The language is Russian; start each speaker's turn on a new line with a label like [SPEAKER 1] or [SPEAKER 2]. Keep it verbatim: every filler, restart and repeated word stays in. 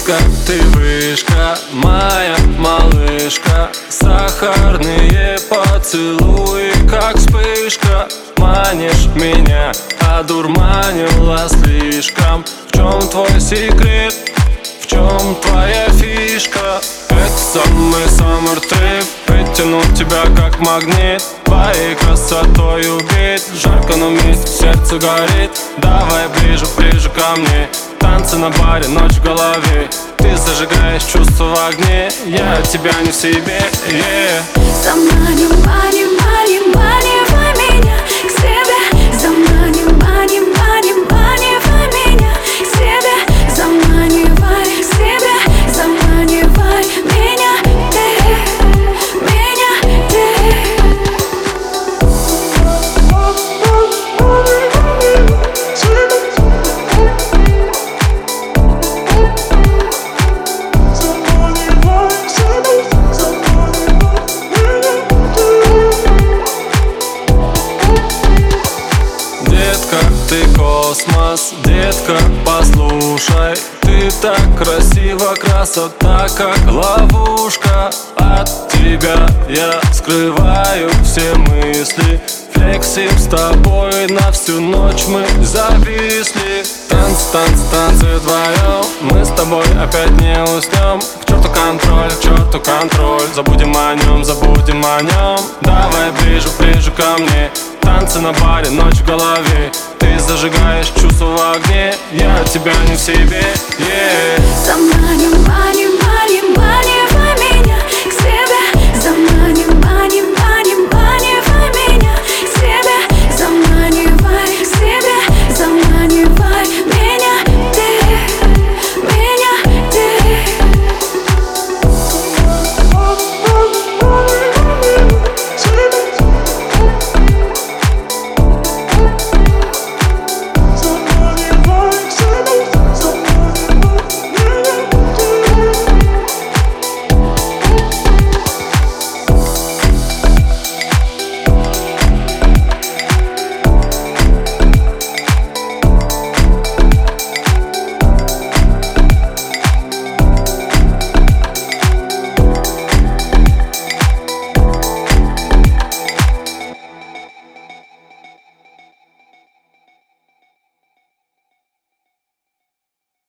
[SPEAKER 1] Детка, ты вышка, моя малышка. Сахарные поцелуи, как вспышка. Манишь меня, одурманила слишком. В чем твой секрет? В чем твоя фишка? Это самый summer trip. Притянуть тебя как магнит. Твоей красотой убить. Жарко, но вместе сердце горит. Давай ближе, ближе ко мне. Танцы на баре, ночь в голове. Ты зажигаешь чувства в огне. Я от тебя не в себе, yeah.
[SPEAKER 2] Заманивай, манивай, манивай меня к себе. Заманивай, манивай, манивай меня к себе. Заманивай к себе, заманивай меня ты, меня ты.
[SPEAKER 1] Детка, ты космос, детка, послушай. Ты так красива, красота как ловушка. От тебя я скрываю все мысли. Флексим с тобой, на всю ночь мы зависли. Танцы, танцы, танцы вдвоем. Мы с тобой опять не уснем. К черту контроль, к черту контроль. Забудем о нем, забудем о нем. Давай ближе, ближе ко мне. Танцы на баре, ночь в голове. Ты зажигаешь чувства в огне. Я от тебя не в себе, yeah.
[SPEAKER 2] Заманивай, манивай, манивай.